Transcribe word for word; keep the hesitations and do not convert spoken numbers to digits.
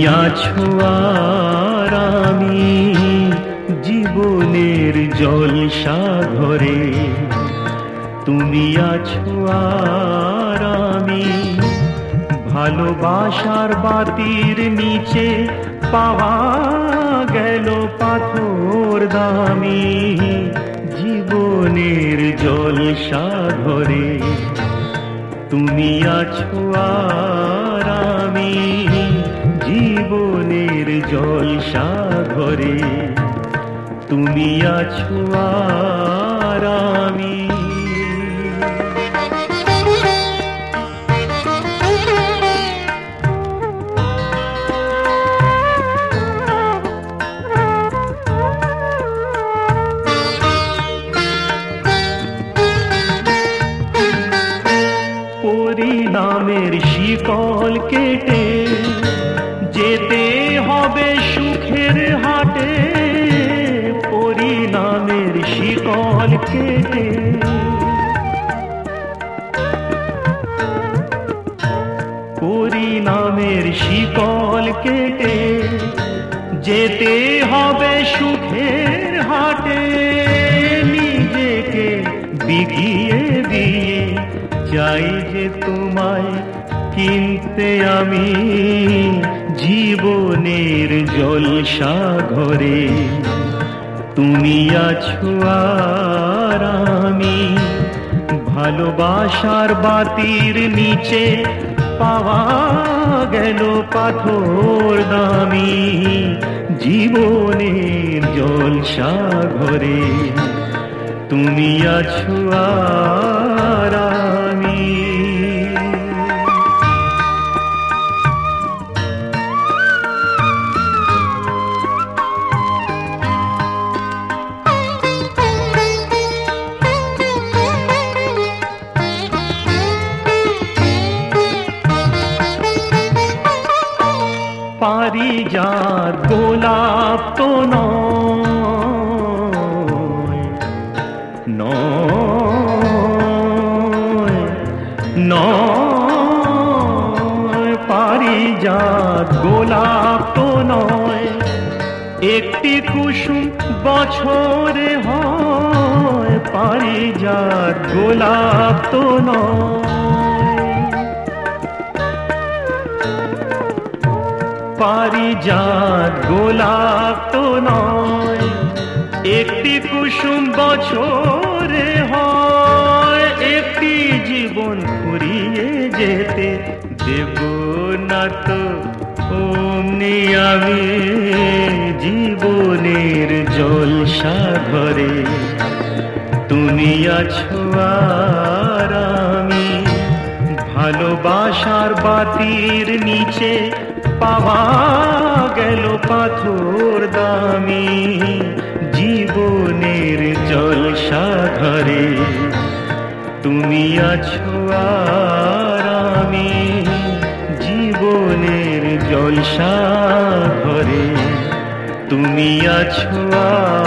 আছো আর আমি জীবনের জলসা ঘরে, তুমি আছো আর আমি ভালোবাসার বাতির নিচে, পাওয়া গেল পাথর দামি জীবনের জলসা ঘরে। তুমি আছো আর আমি জীবনের জলসা ঘরে, তুমি আছো আর আমি। পরিণামের শিকল কেটে যেতে হবে সুখের হাটে, পরিণামের শিকল কেটে পরিণামের শিকল কেটে যেতে হবে সুখের হাটে। নিজেকে বিকিয়ে দিয়ে চাই যে তোমায় কিনতে আমি জীবনের জলসা ঘরে। তুমি আছো আর আমি ভালোবাসার বাতির নিচে, পাওয়া গেল পাথর দামি জীবনের জলসা ঘরে। তুমি আছো আর আমি। পারিজাত গোলাপ তো নয়, নয় নয় পারিজাত গোলাপ তো নয়, একটি কুসুম বছরে হয়। পারিজাত গোলাপ তো নয়, পারিজাত গোলাপ তো নয়, একটি কুসুম বছরে হয়। একটি জীবন ফুরিয়ে যেতে দেব না তো অমনি আমি জীবনের জলসা ঘরে। তুমি আছো আর আমি ভালোবাসার বাতির নিচে, পাওয়া গেল পাথর দামি জীবনের জলসা ঘরে। তুমি আছো আর আমি জীবনের জলসা ঘরে, তুমি আছো আর